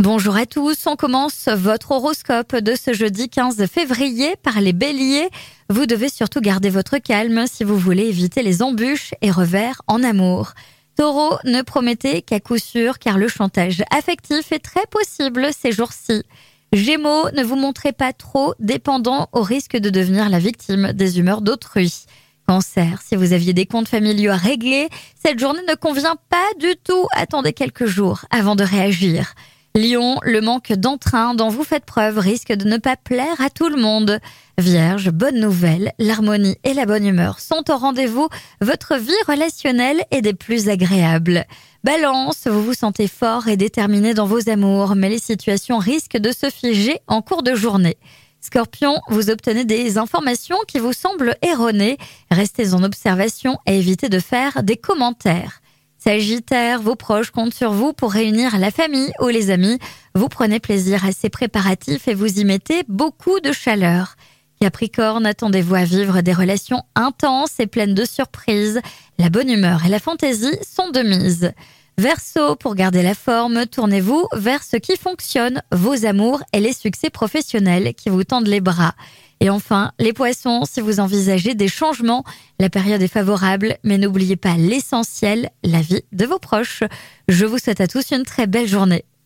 Bonjour à tous, on commence votre horoscope de ce jeudi 15 février par les béliers. Vous devez surtout garder votre calme si vous voulez éviter les embûches et revers en amour. Taureau, ne promettez qu'à coup sûr car le chantage affectif est très possible ces jours-ci. Gémeaux, ne vous montrez pas trop dépendant au risque de devenir la victime des humeurs d'autrui. Cancer, si vous aviez des comptes familiaux à régler, cette journée ne convient pas du tout. Attendez quelques jours avant de réagir. Lion, le manque d'entrain dont vous faites preuve risque de ne pas plaire à tout le monde. Vierge, bonne nouvelle, l'harmonie et la bonne humeur sont au rendez-vous. Votre vie relationnelle est des plus agréables. Balance, vous vous sentez fort et déterminé dans vos amours, mais les situations risquent de se figer en cours de journée. Scorpion, vous obtenez des informations qui vous semblent erronées. Restez en observation et évitez de faire des commentaires. Sagittaire, vos proches comptent sur vous pour réunir la famille ou les amis. Vous prenez plaisir à ces préparatifs et vous y mettez beaucoup de chaleur. Capricorne, attendez-vous à vivre des relations intenses et pleines de surprises. La bonne humeur et la fantaisie sont de mise. Verseau, pour garder la forme, tournez-vous vers ce qui fonctionne, vos amours et les succès professionnels qui vous tendent les bras. Et enfin, les poissons, si vous envisagez des changements, la période est favorable, mais n'oubliez pas l'essentiel, la vie de vos proches. Je vous souhaite à tous une très belle journée.